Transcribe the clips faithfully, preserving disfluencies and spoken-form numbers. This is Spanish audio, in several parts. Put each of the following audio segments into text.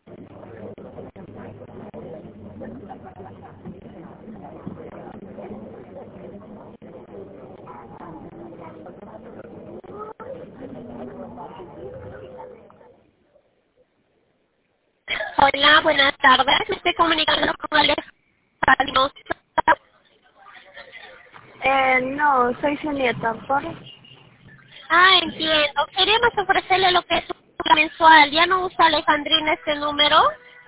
Hola, buenas tardes. Me estoy comunicando con Alejandro. Eh, no, soy su nieta, ¿por? Ah, entiendo. Queríamos ofrecerle lo que es un plan mensual. ¿Ya no usa Alejandrina este número?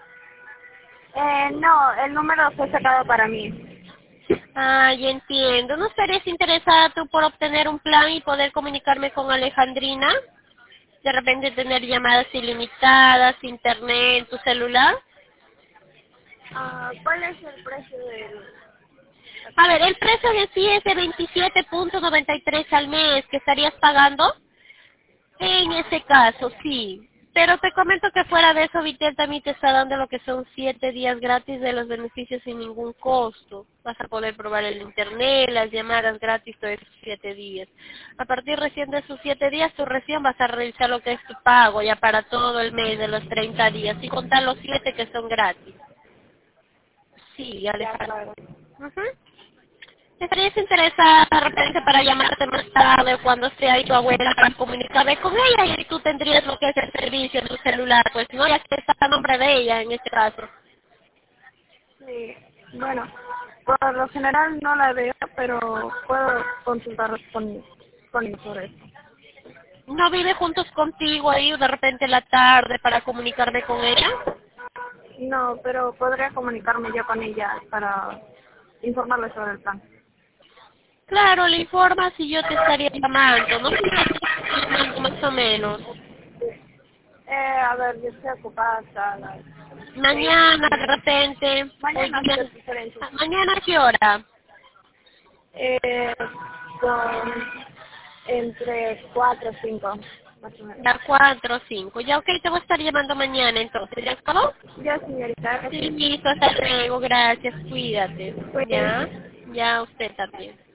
Eh, no, el número fue sacado para mí. Ah, ya entiendo. ¿No estarías interesada tú por obtener un plan y poder comunicarme con Alejandrina? De repente tener llamadas ilimitadas, internet, en tu celular. Ah, ¿cuál es el precio del...? A ver, el precio de sí es de veintisiete punto noventa y tres al mes que estarías pagando. En ese caso, sí. Pero te comento que fuera de eso, Vitel también te está dando lo que son siete días gratis de los beneficios sin ningún costo. Vas a poder probar el internet, las llamadas gratis todos esos siete días. A partir recién de esos siete días, tú recién vas a realizar lo que es tu pago ya para todo el mes de los treinta días, y contar los siete que son gratis. Sí, De Alejandro. acuerdo. Ujú. ¿Te estarías interesada de repente para llamarte más tarde cuando esté ahí tu abuela para comunicarme con ella y tú tendrías lo que es el servicio en tu celular? Pues no, ya que está a nombre de ella en este caso. Sí, bueno, por lo general no la veo, pero puedo consultar con, con ella sobre eso. ¿No vive juntos contigo ahí de repente en la tarde para comunicarme con ella? No, pero podría comunicarme yo con ella para informarle sobre el plan. Claro, le informas y yo te estaría llamando, ¿no? Llamando más o menos. Eh, a ver, yo estoy ocupada hasta las seis más Mañana o de menos. repente, hoy Mañana día, de preferencia. mañana a qué hora? Eh, con entre cuatro o cinco, más o menos. A cuatro o cinco. Ya, ok, te voy a estar llamando mañana entonces. ¿Ya acabó? Ya, señorita, Sí, gracias. listo, hasta luego, gracias, cuídate. Pues, Ya, ya usted también.